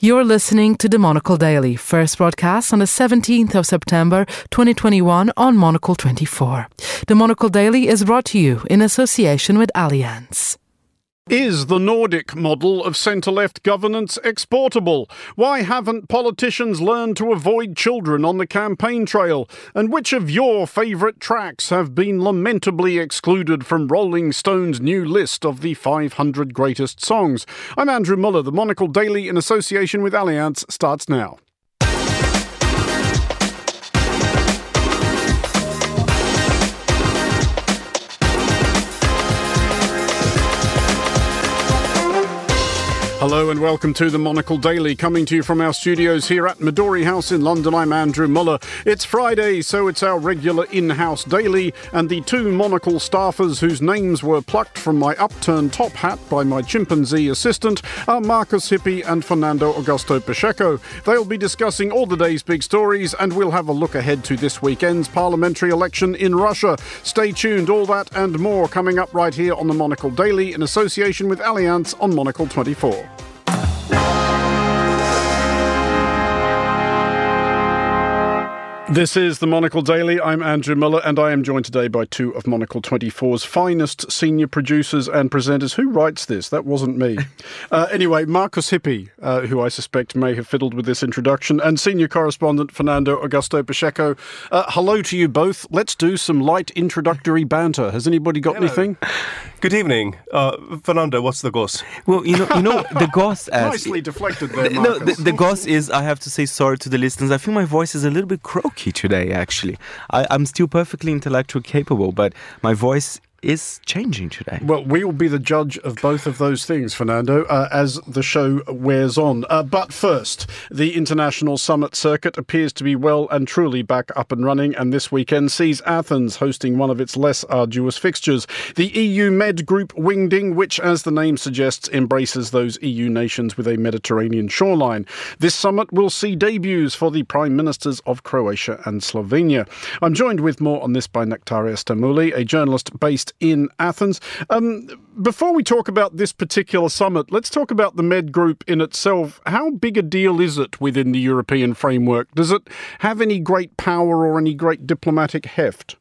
You're listening to the Monocle Daily, first broadcast on the 17th of September 2021 on Monocle 24. The Monocle Daily is brought to you in association with Allianz. Is the Nordic model of centre-left governance exportable? Why haven't politicians learned to avoid children on the campaign trail? And which of your favourite tracks have been lamentably excluded from Rolling Stone's new list of the 500 greatest songs? I'm Andrew Muller. The Monocle Daily in association with Allianz starts now. Hello and welcome to the Monocle Daily, coming to you from our studios here at Midori House in London. I'm Andrew Muller. It's Friday, so it's our regular in-house daily, and the two Monocle staffers whose names were plucked from my upturned top hat by my chimpanzee assistant are Marcus Hippie and Fernando Augusto Pacheco. They'll be discussing all the day's big stories, and we'll have a look ahead to this weekend's parliamentary election in Russia. Stay tuned, all that and more coming up right here on the Monocle Daily in association with Allianz on Monocle 24. This is the Monocle Daily. I'm Andrew Muller, and I am joined today by two of Monocle 24's finest senior producers and presenters. Who writes this? That wasn't me. Anyway, Marcus Hippie, who I suspect may have fiddled with this introduction, and senior correspondent Fernando Augusto Pacheco. Hello to you both. Let's do some light introductory banter. Has anybody got anything? Good evening. Fernando, what's the goss? Well, you know, the goss... Nicely deflected there, No, Marcus. the goss is, I have to say sorry to the listeners, I feel my voice is a little bit croaky today, actually. I'm still perfectly intellectually capable, but my voice is changing today. Well, we will be the judge of both of those things, Fernando, as the show wears on. But first, the international summit circuit appears to be well and truly back up and running, and this weekend sees Athens hosting one of its less arduous fixtures. The EU Med Group Wingding, which, as the name suggests, embraces those EU nations with a Mediterranean shoreline. This summit will see debuts for the Prime Ministers of Croatia and Slovenia. I'm joined with more on this by Nectaria Stamouli, a journalist based in Athens. Before we talk about this particular summit, let's talk about the Med Group in itself. How big a deal is it within the European framework? Does it have any great power or any great diplomatic heft?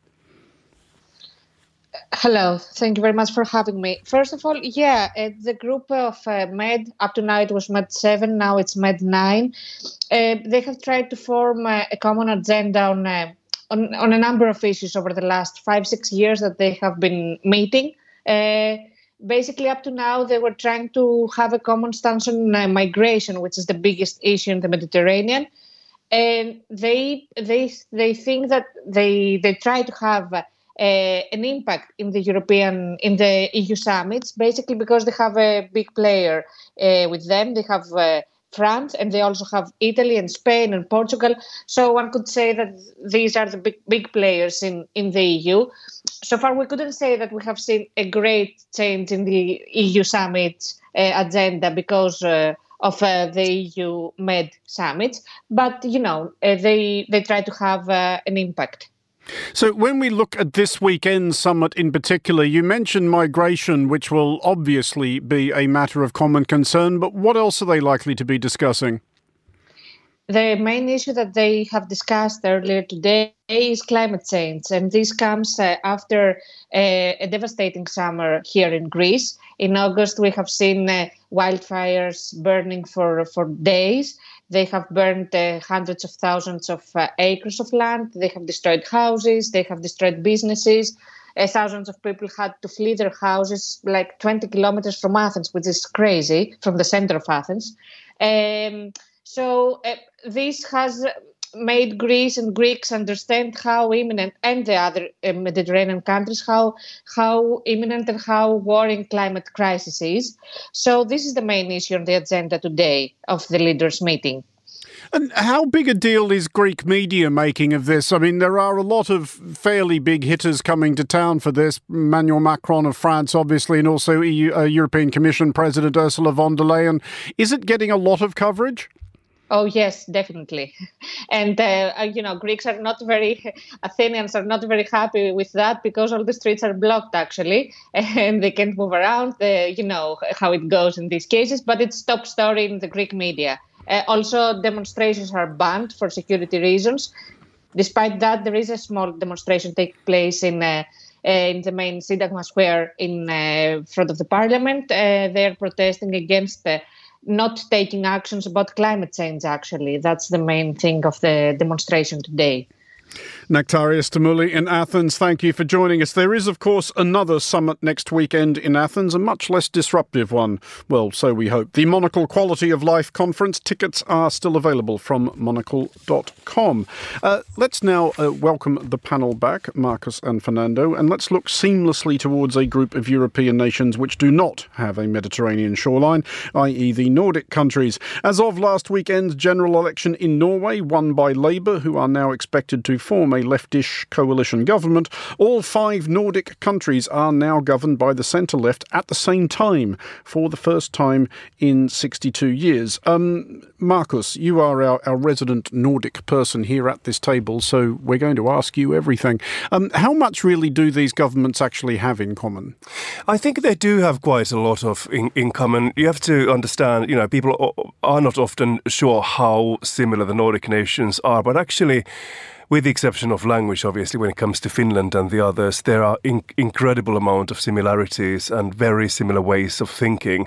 Hello, thank you very much for having me. First of all, the group of Med, up to now it was Med 7, now it's Med 9. They have tried to form a common agenda on a number of issues over the last 5-6 years that they have been meeting. Basically, up to now, they were trying to have a common stance on migration, which is the biggest issue in the Mediterranean. And they think that they try to have an impact in the EU summits, basically because they have a big player with them. They have France, and they also have Italy and Spain and Portugal. So one could say that these are the big players in the EU. So far, we couldn't say that we have seen a great change in the EU summit agenda because of the EU Med summits. But, they try to have an impact. So when we look at this weekend's summit in particular, you mentioned migration, which will obviously be a matter of common concern, but what else are they likely to be discussing? The main issue that they have discussed earlier today is climate change, and this comes after a devastating summer here in Greece. In August, we have seen wildfires burning for days. They have burned hundreds of thousands of acres of land. They have destroyed houses. They have destroyed businesses. Thousands of people had to flee their houses like 20 kilometers from Athens, which is crazy, from the center of Athens. So this has made Greece and Greeks understand how imminent, and the other Mediterranean countries, how imminent and how worrying climate crisis is. So this is the main issue on the agenda today of the leaders' meeting. And how big a deal is Greek media making of this? I mean, there are a lot of fairly big hitters coming to town for this. Emmanuel Macron of France, obviously, and also European Commission President Ursula von der Leyen. Is it getting a lot of coverage? Oh, yes, definitely. And, Greeks are not Athenians are not very happy with that because all the streets are blocked, actually, and they can't move around. You know how it goes in these cases, but it's top story in the Greek media. Also, demonstrations are banned for security reasons. Despite that, there is a small demonstration taking place in the main Syntagma Square in front of the parliament. They're protesting against not taking actions about climate change, actually. That's the main thing of the demonstration today. Nektarios Stamoulis in Athens, thank you for joining us. There is, of course, another summit next weekend in Athens, a much less disruptive one. Well, so we hope. The Monocle Quality of Life Conference tickets are still available from monocle.com. Let's now welcome the panel back, Marcus and Fernando, and let's look seamlessly towards a group of European nations which do not have a Mediterranean shoreline, i.e. the Nordic countries. As of last weekend's general election in Norway, won by Labour, who are now expected to form a leftish coalition government, all 5 Nordic countries are now governed by the centre-left at the same time for the first time in 62 years. Marcus, you are our resident Nordic person here at this table, so we're going to ask you everything. How much really do these governments actually have in common? I think they do have quite a lot of in common. You have to understand, people are not often sure how similar the Nordic nations are, but actually, with the exception of language, obviously, when it comes to Finland and the others, there are incredible amount of similarities and very similar ways of thinking.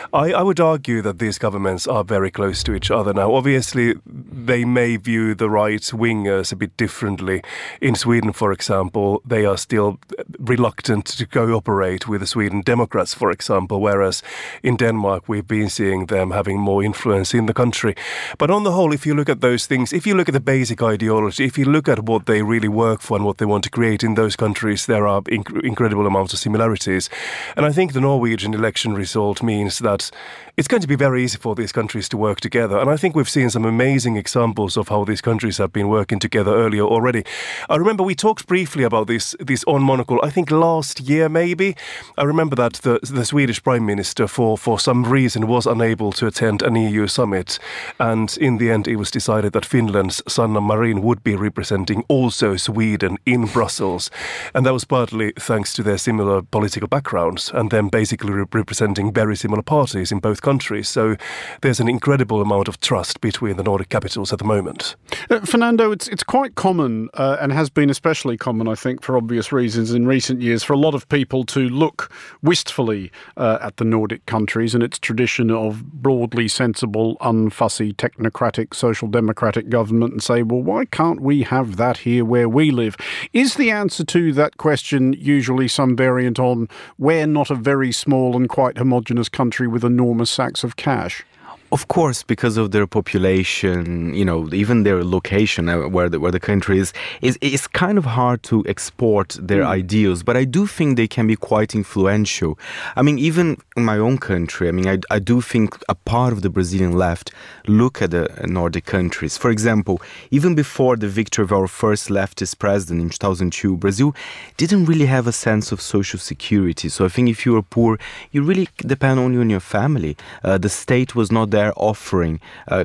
I would argue that these governments are very close to each other now. Obviously, they may view the right-wingers a bit differently. In Sweden, for example, they are still reluctant to cooperate with the Sweden Democrats, for example, whereas in Denmark, we've been seeing them having more influence in the country. But on the whole, if you look at those things, if you look at the basic ideology, if you look at what they really work for and what they want to create in those countries, there are incredible amounts of similarities. And I think the Norwegian election result means that it's going to be very easy for these countries to work together. And I think we've seen some amazing examples of how these countries have been working together earlier already. I remember we talked briefly about this on Monocle, I think last year maybe. I remember that the Swedish Prime Minister for some reason was unable to attend an EU summit. And in the end, it was decided that Finland's Sanna Marin would be representing also Sweden in Brussels. And that was partly thanks to their similar political backgrounds and them basically representing very similar parties in both countries. So there's an incredible amount of trust between the Nordic capitals at the moment. Fernando, it's quite common and has been especially common, I think, for obvious reasons in recent years, for a lot of people to look wistfully at the Nordic countries and its tradition of broadly sensible, unfussy, technocratic, social democratic government and say, well, why can't we have that here where we live? Is the answer to that question usually some variant on we're not a very small and quite homogenous country with enormous sacks of cash? Of course, because of their population, even their location, where the country is, it's kind of hard to export their ideals. But I do think they can be quite influential. I mean, even in my own country, I do think a part of the Brazilian left look at the Nordic countries. For example, even before the victory of our first leftist president in 2002, Brazil didn't really have a sense of social security. So I think if you were poor, you really depend only on your family. The state was not there offering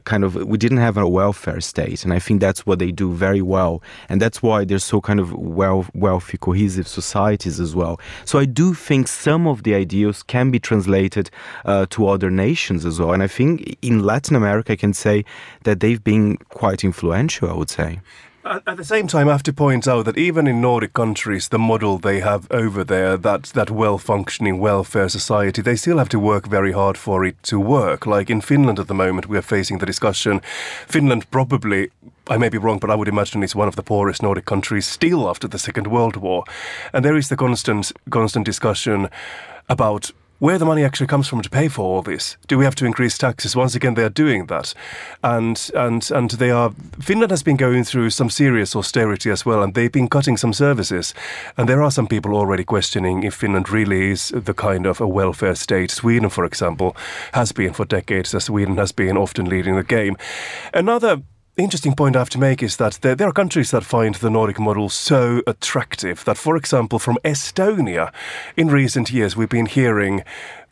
we didn't have a welfare state, and I think that's what they do very well, and that's why they're so kind of wealthy, cohesive societies as well. So I do think some of the ideals can be translated to other nations as well, and I think in Latin America I can say that they've been quite influential, I would say. At the same time, I have to point out that even in Nordic countries, the model they have over there, that well-functioning welfare society, they still have to work very hard for it to work. Like in Finland at the moment, we are facing the discussion. Finland probably, I may be wrong, but I would imagine it's one of the poorest Nordic countries still after the Second World War. And there is the constant discussion about where the money actually comes from to pay for all this. Do we have to increase taxes? Once again, they are doing that. And they are... Finland has been going through some serious austerity as well, and they've been cutting some services. And there are some people already questioning if Finland really is the kind of a welfare state Sweden, for example, has been for decades, as Sweden has been often leading the game. Another interesting point I have to make is that there are countries that find the Nordic model so attractive that, for example, from Estonia, in recent years we've been hearing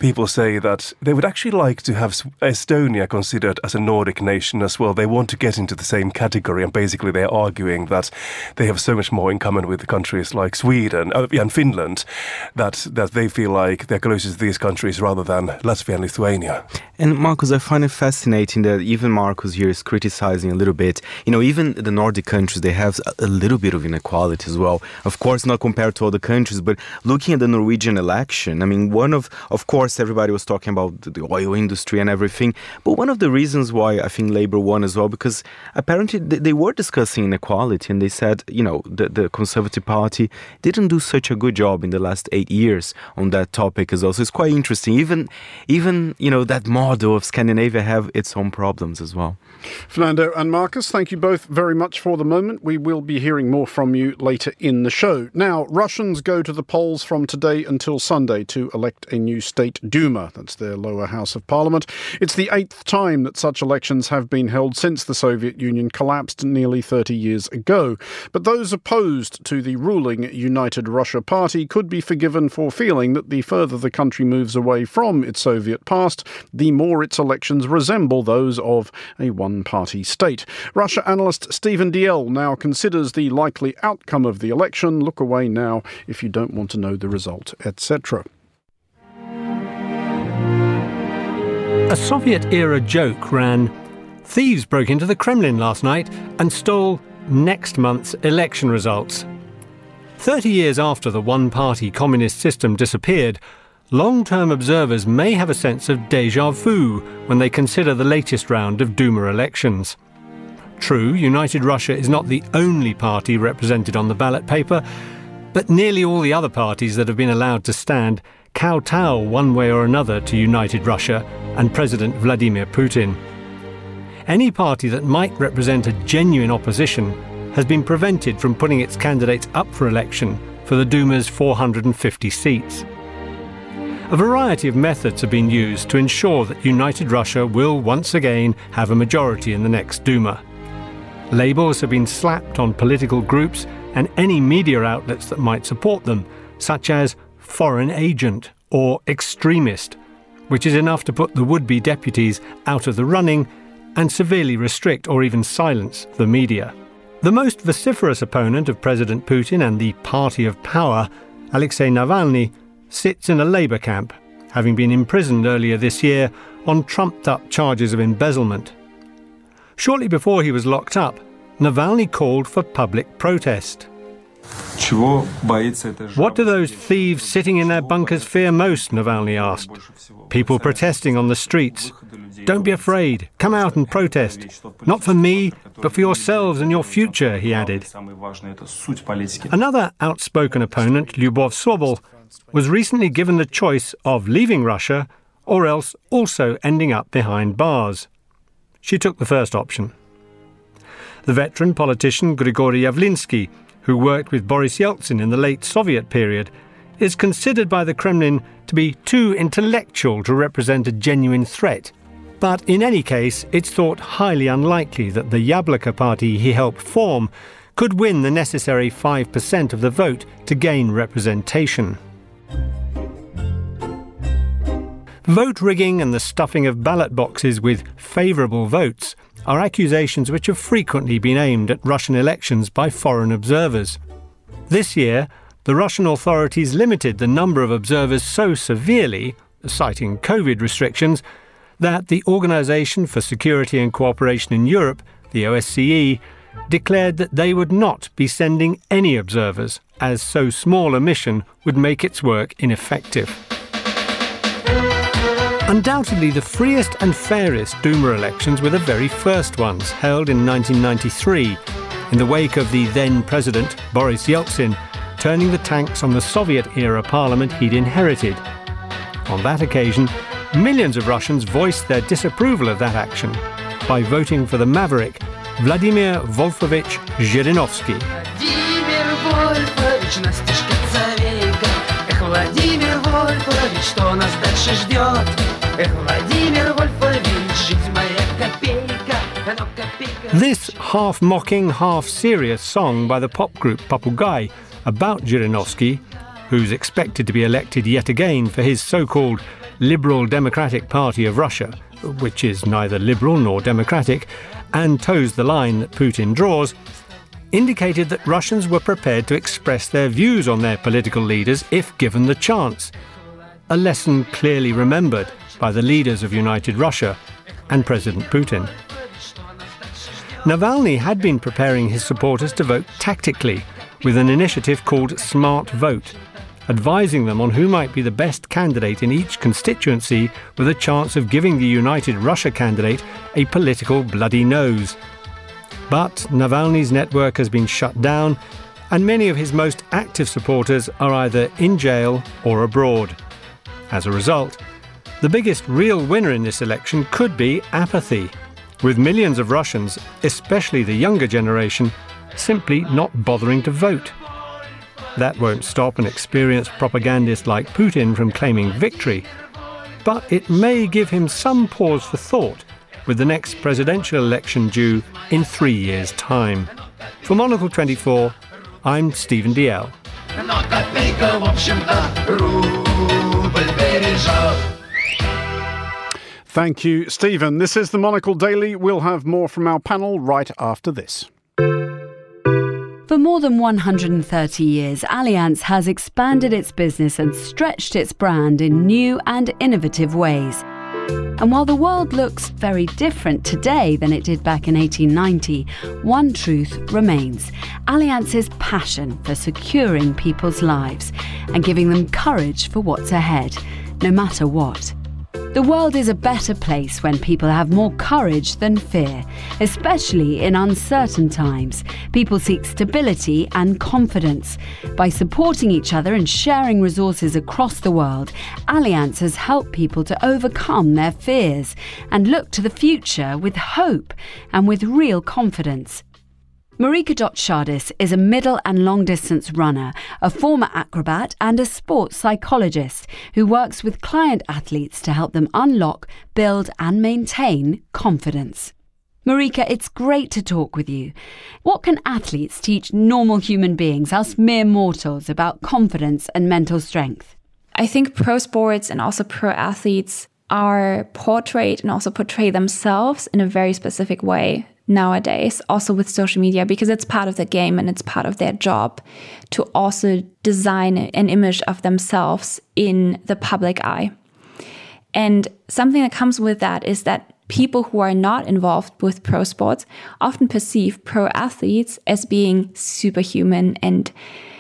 people say that they would actually like to have Estonia considered as a Nordic nation as well. They want to get into the same category, and basically they're arguing that they have so much more in common with countries like Sweden and Finland that they feel like they're closer to these countries rather than Latvia and Lithuania. And Marcus, I find it fascinating that even Marcus here is criticizing a little bit. Even the Nordic countries, they have a little bit of inequality as well. Of course, not compared to other countries, but looking at the Norwegian election, I mean, of course, everybody was talking about the oil industry and everything, but one of the reasons why I think Labour won as well, because apparently they were discussing inequality, and they said, the Conservative Party didn't do such a good job in the last 8 years on that topic as well. So it's quite interesting. Even that model of Scandinavia have its own problems as well. Fernando and Marcus, thank you both very much for the moment. We will be hearing more from you later in the show. Now, Russians go to the polls from today until Sunday to elect a new state Duma. That's their lower house of parliament. It's the 8th time that such elections have been held since the Soviet Union collapsed nearly 30 years ago. But those opposed to the ruling United Russia Party could be forgiven for feeling that the further the country moves away from its Soviet past, the more its elections resemble those of a one-party state. Russia analyst Stephen Diel now considers the likely outcome of the election. Look away now if you don't want to know the result, etc. A Soviet-era joke ran, "Thieves broke into the Kremlin last night and stole next month's election results." 30 years after the one-party communist system disappeared, long-term observers may have a sense of déjà vu when they consider the latest round of Duma elections. True, United Russia is not the only party represented on the ballot paper, but nearly all the other parties that have been allowed to stand kowtow one way or another to United Russia and President Vladimir Putin. Any party that might represent a genuine opposition has been prevented from putting its candidates up for election for the Duma's 450 seats. A variety of methods have been used to ensure that United Russia will once again have a majority in the next Duma. Labels have been slapped on political groups and any media outlets that might support them, such as foreign agent or extremist, which is enough to put the would-be deputies out of the running and severely restrict or even silence the media. The most vociferous opponent of President Putin and the party of power, Alexei Navalny, sits in a Labour camp, having been imprisoned earlier this year on trumped-up charges of embezzlement. Shortly before he was locked up, Navalny called for public protest. What do those thieves sitting in their bunkers fear most? Navalny asked. People protesting on the streets. Don't be afraid. Come out and protest. Not for me, but for yourselves and your future, he added. Another outspoken opponent, Lyubov Sobol, was recently given the choice of leaving Russia or else also ending up behind bars. She took the first option. The veteran politician Grigory Yavlinsky, who worked with Boris Yeltsin in the late Soviet period, is considered by the Kremlin to be too intellectual to represent a genuine threat. But in any case, it's thought highly unlikely that the Yabloko party he helped form could win the necessary 5% of the vote to gain representation. Vote rigging and the stuffing of ballot boxes with favourable votes are accusations which have frequently been aimed at Russian elections by foreign observers. This year, the Russian authorities limited the number of observers so severely, citing COVID restrictions, that the Organisation for Security and Cooperation in Europe, the OSCE, declared that they would not be sending any observers, as so small a mission would make its work ineffective. Undoubtedly the freest and fairest Duma elections were the very first ones, held in 1993, in the wake of the then President Boris Yeltsin turning the tanks on the Soviet-era parliament he'd inherited. On that occasion, millions of Russians voiced their disapproval of that action by voting for the maverick Vladimir Wolfovich Zhirinovsky. This half-mocking, half-serious song by the pop group Popugai about Zhirinovsky, who's expected to be elected yet again for his so-called Liberal Democratic Party of Russia, which is neither liberal nor democratic, and toes the line that Putin draws, indicated that Russians were prepared to express their views on their political leaders if given the chance. A lesson clearly remembered by the leaders of United Russia and President Putin. Navalny had been preparing his supporters to vote tactically with an initiative called Smart Vote, advising them on who might be the best candidate in each constituency with a chance of giving the United Russia candidate a political bloody nose. But Navalny's network has been shut down, and many of his most active supporters are either in jail or abroad. As a result, the biggest real winner in this election could be apathy, with millions of Russians, especially the younger generation, simply not bothering to vote. That won't stop an experienced propagandist like Putin from claiming victory, but it may give him some pause for thought with the next presidential election due in 3 years' time. For Monocle 24, I'm Stephen DL. Thank you, Stephen. This is the Monocle Daily. We'll have more from our panel right after this. For more than 130 years, Allianz has expanded its business and stretched its brand in new and innovative ways. And while the world looks very different today than it did back in 1890, one truth remains: Allianz's passion for securing people's lives and giving them courage for what's ahead, no matter what. The world is a better place when people have more courage than fear, especially in uncertain times. People seek stability and confidence. By supporting each other and sharing resources across the world, Allianz has helped people to overcome their fears and look to the future with hope and with real confidence. Marika Dotshardis is a middle and long-distance runner, a former acrobat and a sports psychologist who works with client athletes to help them unlock, build and maintain confidence. Marika, it's great to talk with you. What can athletes teach normal human beings, us mere mortals, about confidence and mental strength? I think pro sports and also pro athletes are portrayed and also portray themselves in a very specific way nowadays, also with social media, because it's part of the game and it's part of their job to also design an image of themselves in the public eye. And something that comes with that is that people who are not involved with pro sports often perceive pro athletes as being superhuman and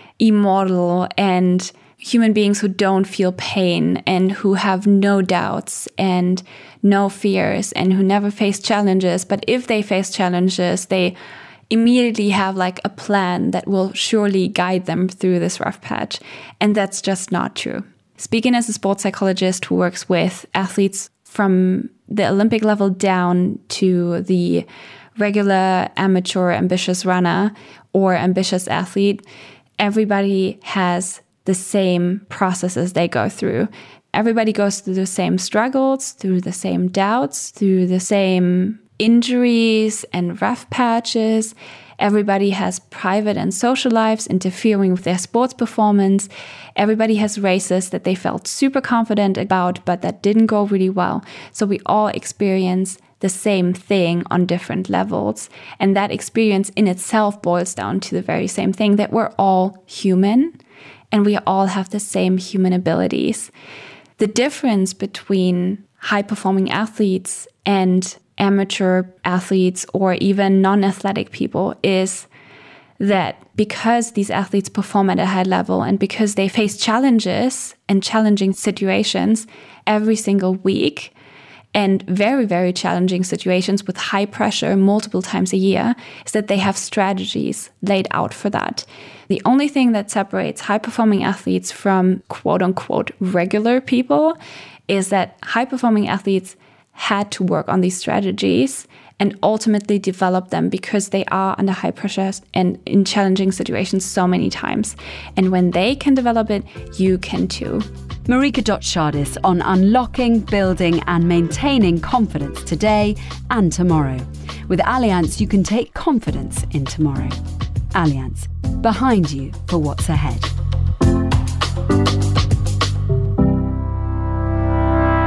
immortal and human beings who don't feel pain and who have no doubts and no fears and who never face challenges. But if they face challenges, they immediately have like a plan that will surely guide them through this rough patch. And that's just not true. Speaking as a sports psychologist who works with athletes from the Olympic level down to the regular amateur ambitious runner or ambitious athlete, everybody has the same processes they go through. Everybody goes through the same struggles, through the same doubts, through the same injuries and rough patches. Everybody has private and social lives interfering with their sports performance. Everybody has races that they felt super confident about, but that didn't go really well. So we all experience the same thing on different levels. And that experience in itself boils down to the very same thing, that we're all human and we all have the same human abilities. The difference between high-performing athletes and amateur athletes or even non-athletic people is that because these athletes perform at a high level and because they face challenges and challenging situations every single week, and very, very challenging situations with high pressure multiple times a year, is that they have strategies laid out for that. The only thing that separates high-performing athletes from quote-unquote regular people is that high-performing athletes had to work on these strategies and ultimately develop them because they are under high pressure and in challenging situations so many times. And when they can develop it, you can too. Marika Dotshardis on unlocking, building and maintaining confidence today and tomorrow. With Allianz, you can take confidence in tomorrow. Allianz, behind you for what's ahead.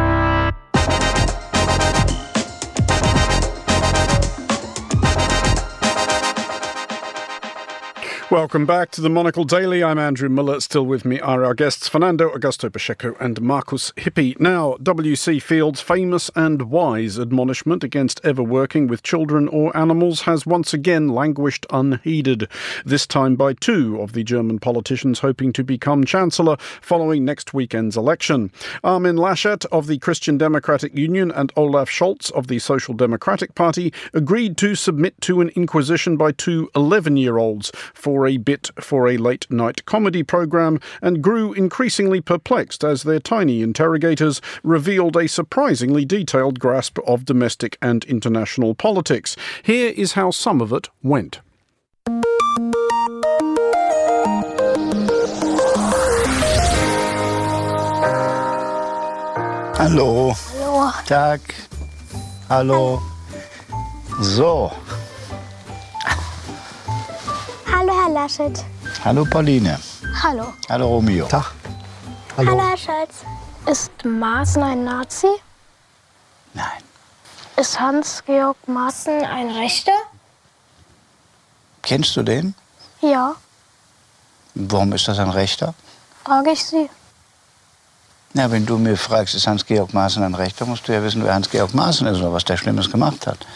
Welcome back to the Monocle Daily. I'm Andrew Miller. Still with me are our guests Fernando Augusto Pacheco and Marcus Hippie. Now, W.C. Field's famous and wise admonishment against ever working with children or animals has once again languished unheeded, this time by two of the German politicians hoping to become Chancellor following next weekend's election. Armin Laschet of the Christian Democratic Union and Olaf Scholz of the Social Democratic Party agreed to submit to an inquisition by two 11-year-olds for a bit for a late-night comedy programme and grew increasingly perplexed as their tiny interrogators revealed a surprisingly detailed grasp of domestic and international politics. Here is how some of it went. Hallo. Hallo. Tag. Hallo. So. Hallo, Herr Laschet. Hallo, Pauline. Hallo. Hallo, Romeo. Tag. Hallo, Herr Scholz. Ist Maaßen ein Nazi? Nein. Ist Hans-Georg Maaßen ein Rechter? Kennst du den? Ja, Warum ist das ein Rechter? frage ich Sie. Na, wenn du mir fragst, ist Hans-Georg Maaßen ein Rechter, musst du ja wissen, wer Hans-Georg Maaßen ist oder was der Schlimmes gemacht hat.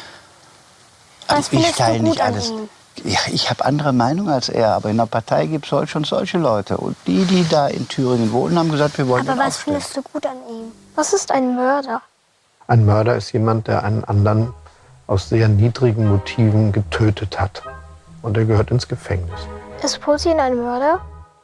Was findest du teile gut nicht an alles. ihm? Ja, ich habe andere Meinung als er, aber in der Partei gibt es solche und solche Leute. Und die da in Thüringen wohnen, haben gesagt, wir wollen Aber den was aufstellen. findest du gut an ihm? Was ist ein Mörder? Ein Mörder ist jemand, der einen anderen aus sehr niedrigen Motiven getötet hat. Und er gehört ins Gefängnis. Ist Putin ein Mörder?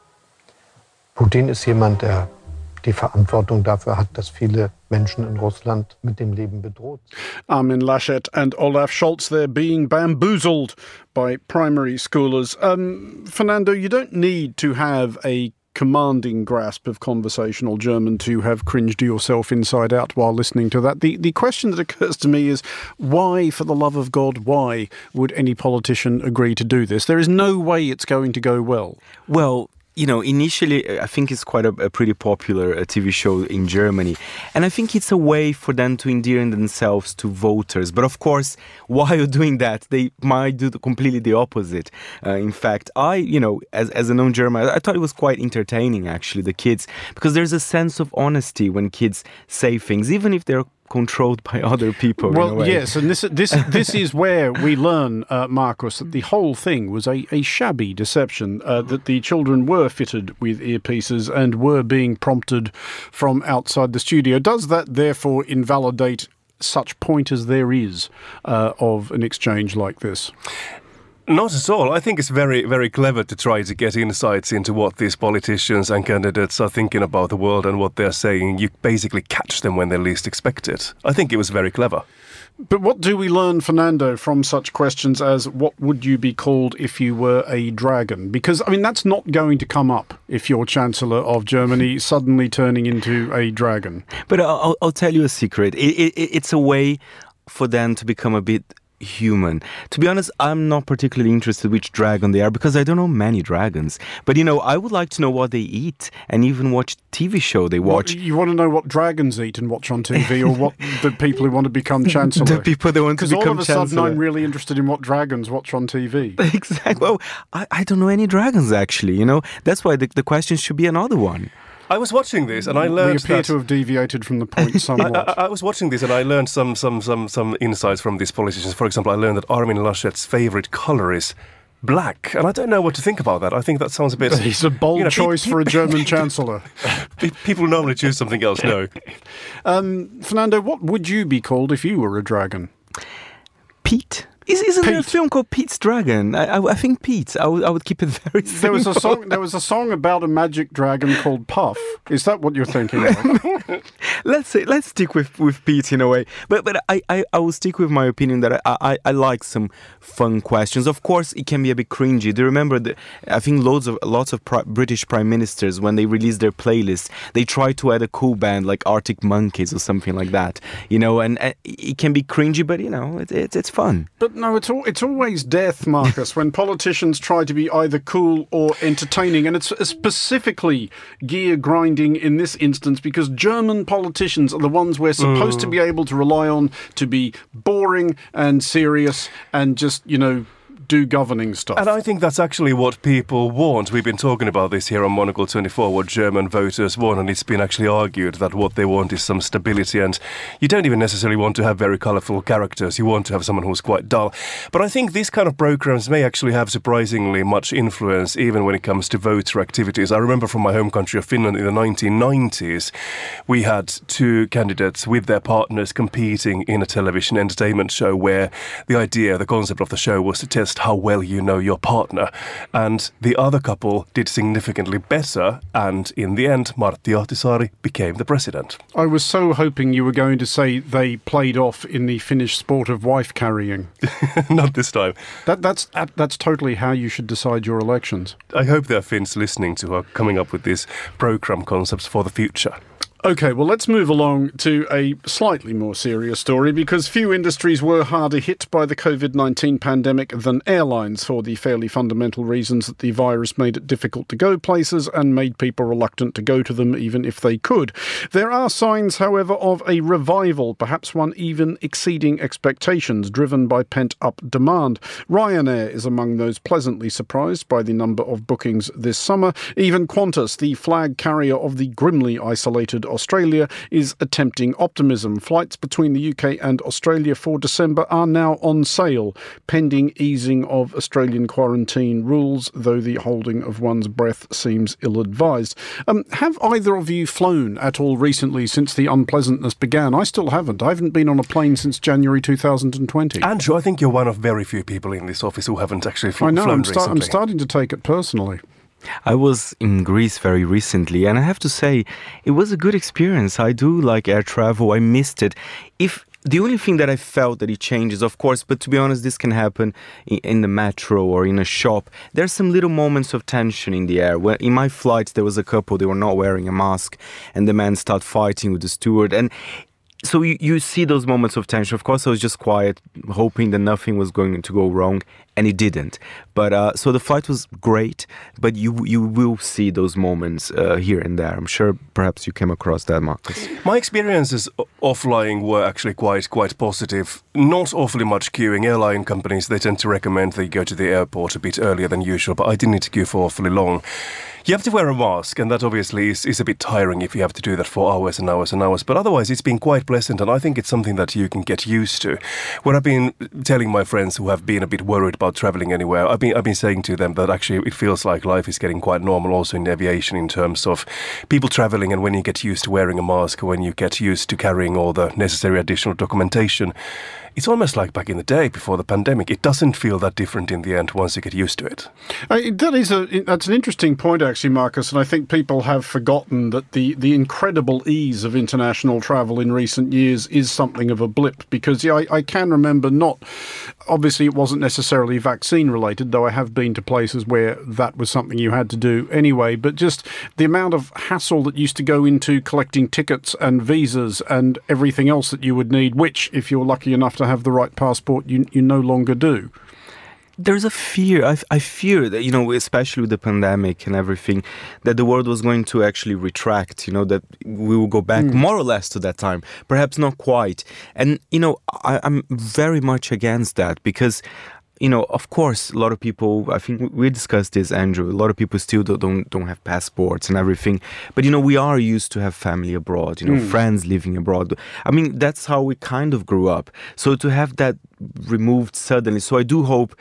Putin ist jemand, der die Verantwortung dafür hat, dass viele Menschen in Russland mit dem Leben bedroht sind. Armin Laschet and Olaf Scholz there being bamboozled by primary schoolers. Fernando, you don't need to have a commanding grasp of conversational German to have cringed yourself inside out while listening to that. The question that occurs to me is, why, for the love of God, why would any politician agree to do this? There is no way it's going to go well. Well, you know, initially, I think it's quite a pretty popular TV show in Germany. And I think it's a way for them to endear themselves to voters. But of course, while doing that, they might do completely the opposite. In fact, as a non-German, I thought it was quite entertaining, actually, the kids, because there's a sense of honesty when kids say things, even if they're controlled by other people. Well, yes, and this is where we learn, Marcus, that the whole thing was a shabby deception, that the children were fitted with earpieces and were being prompted from outside the studio. Does that therefore invalidate such point as there is of an exchange like this? Not at all. I think it's very, very clever to try to get insights into what these politicians and candidates are thinking about the world and what they're saying. You basically catch them when they least expect it. I think it was very clever. But what do we learn, Fernando, from such questions as what would you be called if you were a dragon? Because, I mean, that's not going to come up if you're Chancellor of Germany suddenly turning into a dragon. But I'll tell you a secret. It's a way for them to become a bit human. To be honest, I'm not particularly interested which dragon they are because I don't know many dragons. But, I would like to know what they eat and even watch TV show they watch. You want to know what dragons eat and watch on TV, or what the people who want to become Chancellor? The people that want to become Chancellor. Because all of a sudden I'm really interested in what dragons watch on TV. Exactly. Well, I don't know any dragons, actually. That's why the question should be another one. I was watching this and I learned We appear to have deviated from the point somewhat. I was watching this and I learned some insights from these politicians. For example, I learned that Armin Laschet's favourite colour is black. And I don't know what to think about that. I think that sounds a bit... It's a bold choice for a German Chancellor. People normally choose something else, no. Fernando, what would you be called if you were a dragon? Pete. Isn't there a film called Pete's Dragon? I think Pete. I would keep it very simple. There was a song about a magic dragon called Puff. Is that what you're thinking of? Let's stick with Pete in a way. But I will stick with my opinion that I like some fun questions. Of course, it can be a bit cringy. Do you remember I think lots of British prime ministers, when they release their playlists, they try to add a cool band like Arctic Monkeys or something like that. And it can be cringy, but it's fun. But no, it's always death, Marcus, when politicians try to be either cool or entertaining. And it's specifically gear grinding in this instance because German politicians are the ones we're supposed to be able to rely on to be boring and serious and just, do governing stuff. And I think that's actually what people want. We've been talking about this here on Monocle 24, what German voters want, and it's been actually argued that what they want is some stability, and you don't even necessarily want to have very colourful characters. You want to have someone who's quite dull. But I think these kind of programs may actually have surprisingly much influence even when it comes to voter activities. I remember from my home country of Finland in the 1990s, we had two candidates with their partners competing in a television entertainment show where the concept of the show was to test how well you know your partner. And the other couple did significantly better, and in the end, Martti Ahtisaari became the president. I was so hoping you were going to say they played off in the Finnish sport of wife carrying. Not this time. That's totally how you should decide your elections. I hope there are Finns listening to who are coming up with these program concepts for the future. OK, well, let's move along to a slightly more serious story, because few industries were harder hit by the COVID-19 pandemic than airlines, for the fairly fundamental reasons that the virus made it difficult to go places and made people reluctant to go to them even if they could. There are signs, however, of a revival, perhaps one even exceeding expectations, driven by pent-up demand. Ryanair is among those pleasantly surprised by the number of bookings this summer. Even Qantas, the flag carrier of the grimly isolated Australia, is attempting optimism. Flights between the UK and Australia for December are now on sale, pending easing of Australian quarantine rules, though the holding of one's breath seems ill-advised. Have either of you flown at all recently since the unpleasantness began? I still haven't. I haven't been on a plane since January 2020. Andrew, I think you're one of very few people in this office who haven't actually flown recently. I'm starting to take it personally. I was in Greece very recently, and I have to say, it was a good experience. I do like air travel. I missed it. The only thing that I felt that it changes, of course, but to be honest, this can happen in the metro or in a shop. There's some little moments of tension in the air. In my flight, there was a couple, they were not wearing a mask, and the man started fighting with the steward. And so you see those moments of tension. Of course, I was just quiet, hoping that nothing was going to go wrong, and it didn't. But so the flight was great, but you will see those moments here and there. I'm sure perhaps you came across that, Marcus. My experiences of flying were actually quite positive. Not awfully much queuing. Airline companies, they tend to recommend that you go to the airport a bit earlier than usual, but I didn't need to queue for awfully long. You have to wear a mask, and that obviously is a bit tiring if you have to do that for hours and hours and hours. But otherwise, it's been quite pleasant, and I think it's something that you can get used to. When I've been telling my friends who have been a bit worried about traveling anywhere, I've been saying to them that actually it feels like life is getting quite normal also in aviation in terms of people traveling, and when you get used to wearing a mask, when you get used to carrying all the necessary additional documentation, it's almost like back in the day before the pandemic. It doesn't feel that different in the end once you get used to it. That's an interesting point, actually, Marcus, and I think people have forgotten that the incredible ease of international travel in recent years is something of a blip, because I can remember obviously it wasn't necessarily vaccine related, though I have been to places where that was something you had to do anyway, but just the amount of hassle that used to go into collecting tickets and visas and everything else that you would need, which, if you're lucky enough to have the right passport, you no longer do. There's a fear. I fear that, especially with the pandemic and everything, that the world was going to actually retract, that we will go back more or less to that time. Perhaps not quite. And, I'm very much against that because, of course, a lot of people, I think we discussed this, Andrew, a lot of people still don't have passports and everything. But, we are used to have family abroad, friends living abroad. I mean, that's how we kind of grew up. So to have that removed suddenly, so I do hope...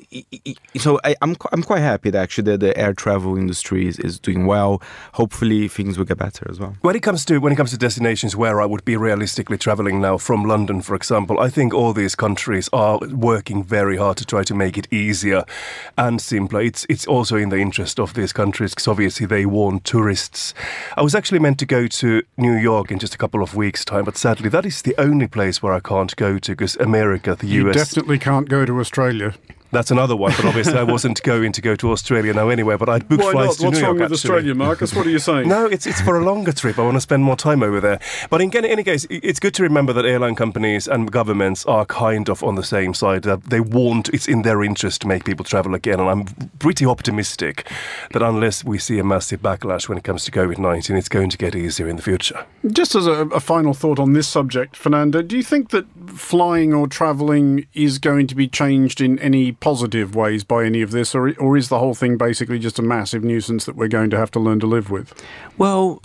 So I'm quite happy that actually the air travel industry is doing well. Hopefully things will get better as well. When it comes to destinations where I would be realistically traveling now, from London, for example, I think all these countries are working very hard to try to make it easier and simpler. It's also in the interest of these countries because obviously they want tourists. I was actually meant to go to New York in just a couple of weeks' time, but sadly that is the only place where I can't go to because America, the US... You definitely can't go to Australia. That's another one, but obviously I wasn't going to go to Australia now anyway, but I'd booked flights to New York. What's wrong with actually. Australia, Marcus? What are you saying? No, it's for a longer trip. I want to spend more time over there. But in any case, it's good to remember that airline companies and governments are kind of on the same side. It's in their interest to make people travel again, and I'm pretty optimistic that unless we see a massive backlash when it comes to COVID-19, it's going to get easier in the future. Just as a final thought on this subject, Fernando, do you think that flying or travelling is going to be changed in any positive ways by any of this, or is the whole thing basically just a massive nuisance that we're going to have to learn to live with? Well,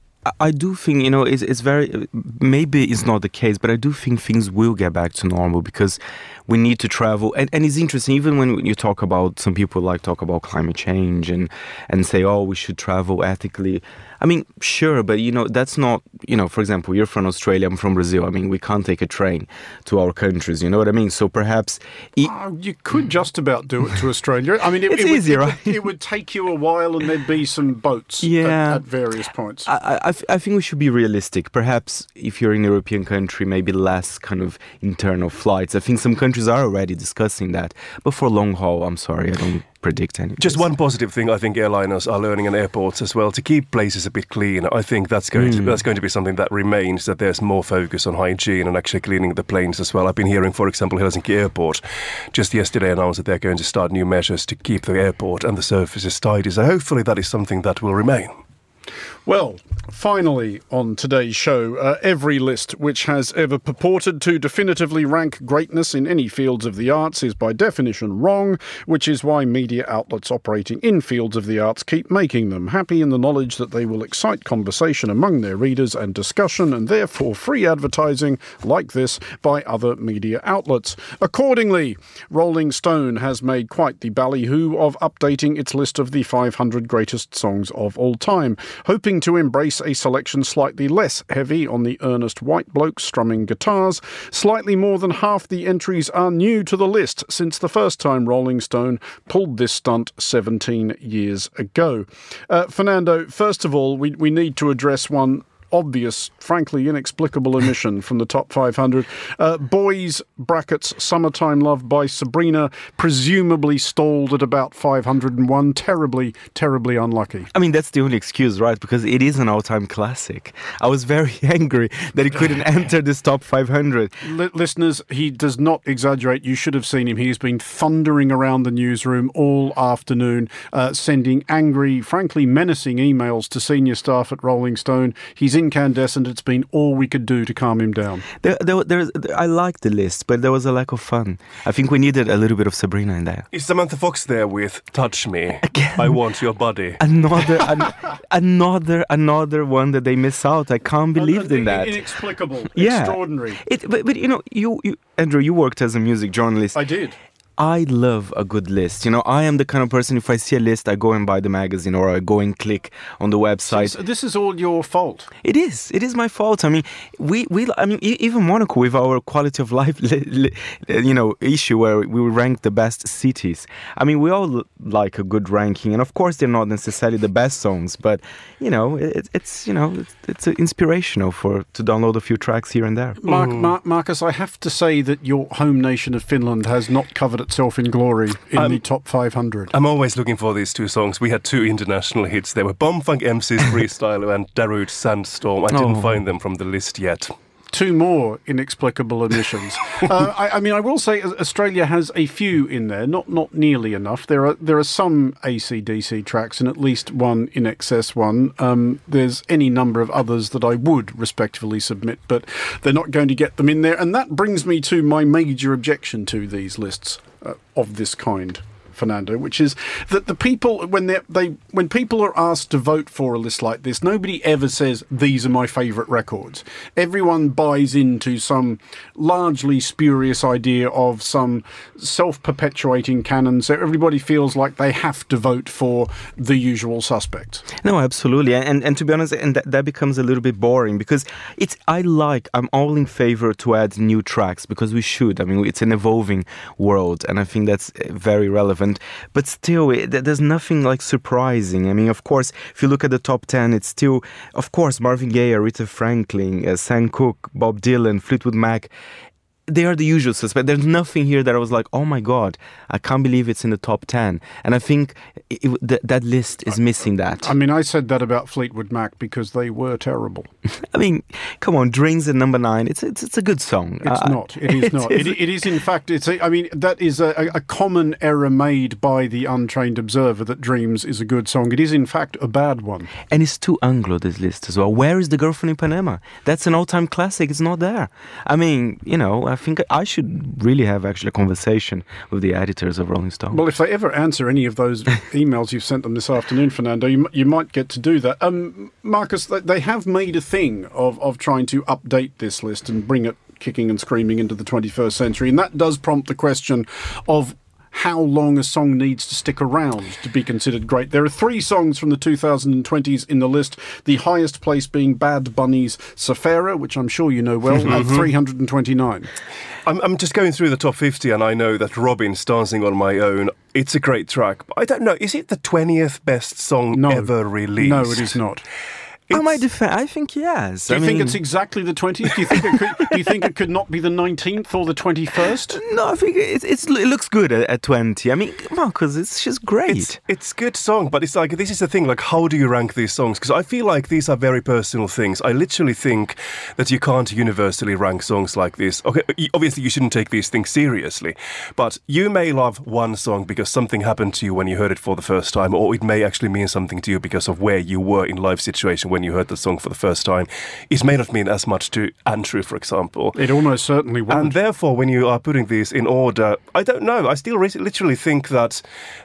I do think, it's very, maybe it's not the case, but I do think things will get back to normal because we need to travel. And it's interesting, even when you talk about, some people talk about climate change and say, oh, we should travel ethically. I mean, sure, but, that's not, for example, you're from Australia, I'm from Brazil. I mean, we can't take a train to our countries, you know what I mean? So perhaps... you could just about do it to Australia. I mean, it's easy, right? It would take you a while and there'd be some boats at various points. I think we should be realistic. Perhaps if you're in a European country, maybe less kind of internal flights. I think some countries are already discussing that. But for long haul, I'm sorry, I don't predict anything. Just one positive thing I think airliners are learning in airports as well, to keep places a bit clean. I think that's going to be something that remains, that there's more focus on hygiene and actually cleaning the planes as well. I've been hearing, for example, Helsinki Airport just yesterday announced that they're going to start new measures to keep the airport and the surfaces tidy. So hopefully that is something that will remain. Well, finally on today's show, every list which has ever purported to definitively rank greatness in any fields of the arts is by definition wrong, which is why media outlets operating in fields of the arts keep making them, happy in the knowledge that they will excite conversation among their readers and discussion, and therefore free advertising like this by other media outlets. Accordingly, Rolling Stone has made quite the ballyhoo of updating its list of the 500 greatest songs of all time, hoping to embrace a selection slightly less heavy on the earnest white blokes strumming guitars. Slightly more than half the entries are new to the list since the first time Rolling Stone pulled this stunt 17 years ago. Fernando, first of all, we need to address one obvious, frankly inexplicable omission from the top 500. Boys, brackets, Summertime Love by Sabrina, presumably stalled at about 501. Terribly, terribly unlucky. I mean, that's the only excuse, right? Because it is an all-time classic. I was very angry that it couldn't enter this top 500. Listeners, he does not exaggerate. You should have seen him. He's been thundering around the newsroom all afternoon, sending angry, frankly menacing emails to senior staff at Rolling Stone. He's incandescent. It's been all we could do to calm him down. I liked the list, but there was a lack of fun. I think we needed a little bit of Sabrina in there. Is Samantha Fox there with Touch Me? Again? I Want Your Body. Another one that they miss out. I can't believe in that. Inexplicable. Yeah. Extraordinary. But you Andrew, you worked as a music journalist. I did. I love a good list. I am the kind of person, if I see a list, I go and buy the magazine or I go and click on the website. So this is all your fault. It is my fault. I mean, even Monaco, with our quality of life, issue where we rank the best cities. I mean, we all like a good ranking, and of course they're not necessarily the best songs, but it's inspirational to download a few tracks here and there. Marcus, I have to say that your home nation of Finland has not covered itself in glory in the top 500. I'm always looking for these two songs. We had two international hits. They were Bombfunk MC's Freestyle and Darude Sandstorm. I didn't find them from the list yet. Two more inexplicable omissions. I will say Australia has a few in there, not nearly enough. There are some AC/DC tracks and at least one In Excess one. There's any number of others that I would respectfully submit, but they're not going to get them in there. And that brings me to my major objection to these lists of this kind, Fernando, which is that the people, when people are asked to vote for a list like this, nobody ever says, these are my favourite records. Everyone buys into some largely spurious idea of some self-perpetuating canon, so everybody feels like they have to vote for the usual suspects. No, absolutely. And to be honest, and that becomes a little bit boring because I'm all in favour to add new tracks because we should. I mean, it's an evolving world and I think that's very relevant. But still, there's nothing surprising. I mean, of course, if you look at the top 10, it's still, of course, Marvin Gaye, Aretha Franklin, Sam Cooke, Bob Dylan, Fleetwood Mac. They are the usual suspects. There's nothing here that I was like, oh my God, I can't believe it's in the top 10. And I think that list is missing that. I mean, I said that about Fleetwood Mac because they were terrible. I mean, come on, Dreams at number 9. It's a good song. It's not. It is not. It is, in fact, that is a common error made by the untrained observer that Dreams is a good song. It is, in fact, a bad one. And it's too Anglo, this list as well. Where is The Girl from Ipanema? That's an all-time classic. It's not there. I mean, think I should really have actually a conversation with the editors of Rolling Stone. Well, if they ever answer any of those emails you've sent them this afternoon, Fernando, you might get to do that. Marcus, they have made a thing of trying to update this list and bring it kicking and screaming into the 21st century, and that does prompt the question of how long a song needs to stick around to be considered great. There are 3 songs from the 2020s in the list, the highest place being Bad Bunny's Safari, which I'm sure you know well, at 329. I'm just going through the top 50 and I know that Robin's Dancing on My Own, it's a great track. But I don't know, is it the 20th best song ever released? No, it is not. I think yes. Do you think it's exactly the 20th? Do you think it could not be the 19th or the 21st? No, I think it looks good at 20. I mean, Marcus, it's just great. It's a good song, but it's like, this is the thing, like, how do you rank these songs? Because I feel like these are very personal things. I literally think that you can't universally rank songs like this. Okay, obviously you shouldn't take these things seriously, but you may love one song because something happened to you when you heard it for the first time, or it may actually mean something to you because of where you were in life situation when you heard the song for the first time. It may not mean as much to Andrew, for example. It almost certainly won't. And therefore, when you are putting these in order, I don't know. I still literally think that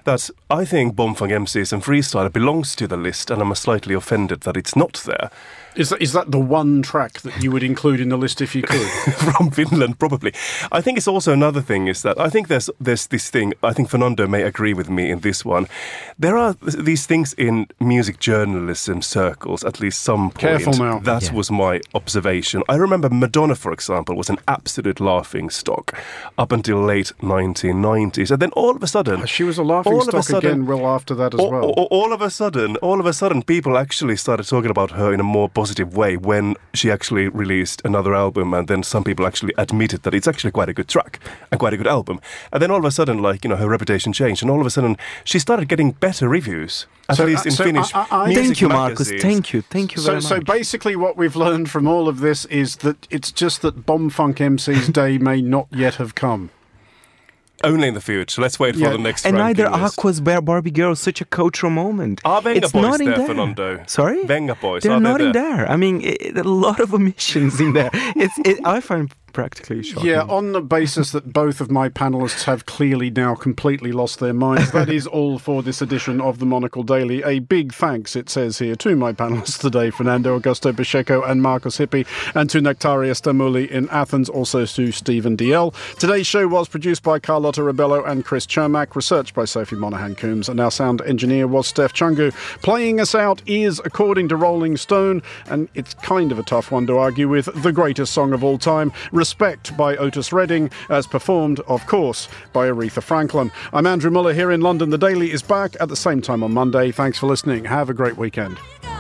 I think Bombfunk MCs and Freestyle belongs to the list, and I'm slightly offended that it's not there. Is that the one track that you would include in the list if you could? From Finland, probably. I think it's also another thing is that I think there's this thing, I think Fernando may agree with me in this one. There are these things in music journalism circles, at least some point. Careful now. That was my observation. I remember Madonna, for example, was an absolute laughing stock up until late 1990s. And then all of a sudden... She was a laughing stock again well after that as well. All of a sudden, people actually started talking about her in a more positive way when she actually released another album, and then some people actually admitted that it's actually quite a good track and quite a good album. And then all of a sudden, her reputation changed, and all of a sudden she started getting better reviews, at least in Finnish music Thank you, Marcus. magazines. Thank you very much. So basically what we've learned from all of this is that it's just that Bombfunk MC's day may not yet have come. Only in the future. Let's wait for the next and ranking neither list. Aqua's Barbie Girl, such a cultural moment. Are Venga it's Boys not in there, there, Fernando? Sorry? Venga Boys, they're are not they in there? there. I mean, a lot of omissions in there. I find practically shocking. Yeah, on the basis that both of my panellists have clearly now completely lost their minds, that is all for this edition of the Monocle Daily. A big thanks, it says here, to my panellists today, Fernando Augusto Pacheco and Marcus Hippie, and to Nectaria Stamuli in Athens, also to Stephen DL. Today's show was produced by Carlotta Rebello and Chris Chermak, researched by Sophie Monaghan-Coombs, and our sound engineer was Steph Chungu. Playing us out is, according to Rolling Stone, and it's kind of a tough one to argue with, the greatest song of all time, Respect by Otis Redding, as performed, of course, by Aretha Franklin. I'm Andrew Muller here in London. The Daily is back at the same time on Monday. Thanks for listening. Have a great weekend.